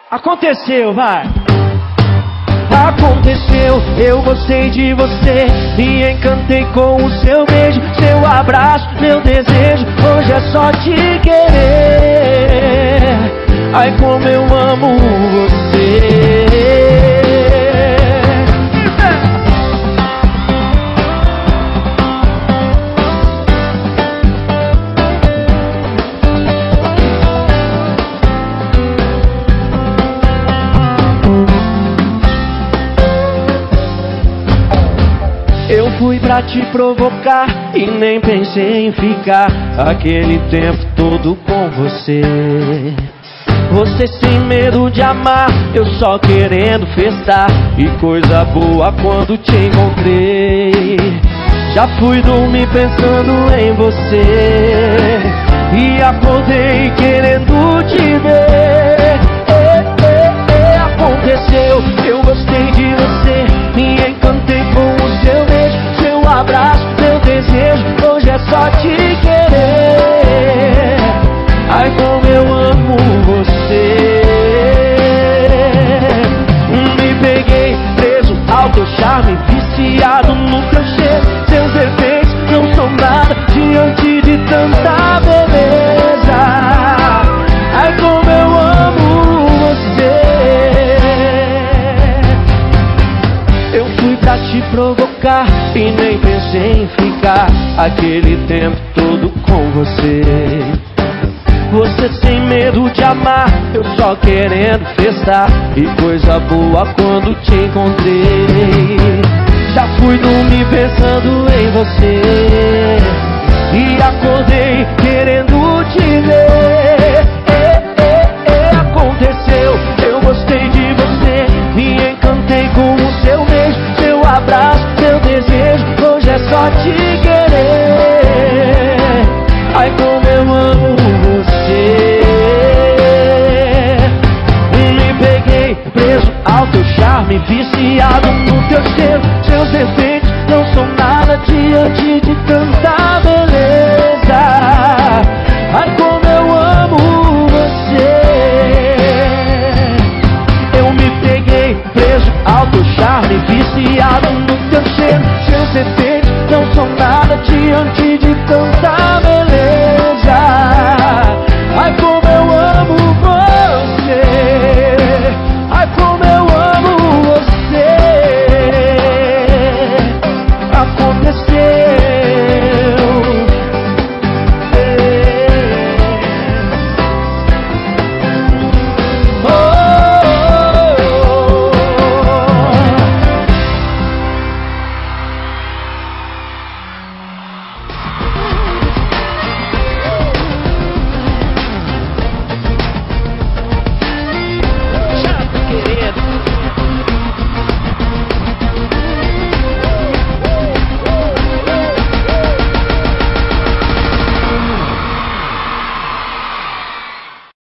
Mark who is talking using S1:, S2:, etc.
S1: Aconteceu, vai. Aconteceu, eu gostei de você, me encantei com o seu beijo, seu abraço, meu desejo, hoje é só te querer. Ai, como eu amo você. Eu fui pra te provocar e nem pensei em ficar aquele tempo todo com você. Você sem medo de amar, eu só querendo festar, e coisa boa quando te encontrei. Já fui dormir pensando em você e acordei querendo te ver. Aconteceu, eu gostei de você, me encantei com o seu beijo, seu abraço, meu desejo, hoje é só te querer. Ai, como eu amo você. Me peguei preso ao teu charme, viciado no teu cheiro, seus defeitos não são nada diante de tanta beleza. Ai, como eu amo você. Eu fui pra te provocar e nem pensei em ficar aquele tempo todo com você. Você sem medo de amar, eu só querendo festar, e coisa boa quando te encontrei. Já fui dormir pensando em você e acordei querendo te ver. Aconteceu, eu gostei de você, me encantei com o seu beijo, seu abraço, seu desejo, hoje é só te querer. Ai, como eu amo você. Me peguei preso ao teu charme, viciado no teu cheiro, seus defeitos não são nada diante de tanta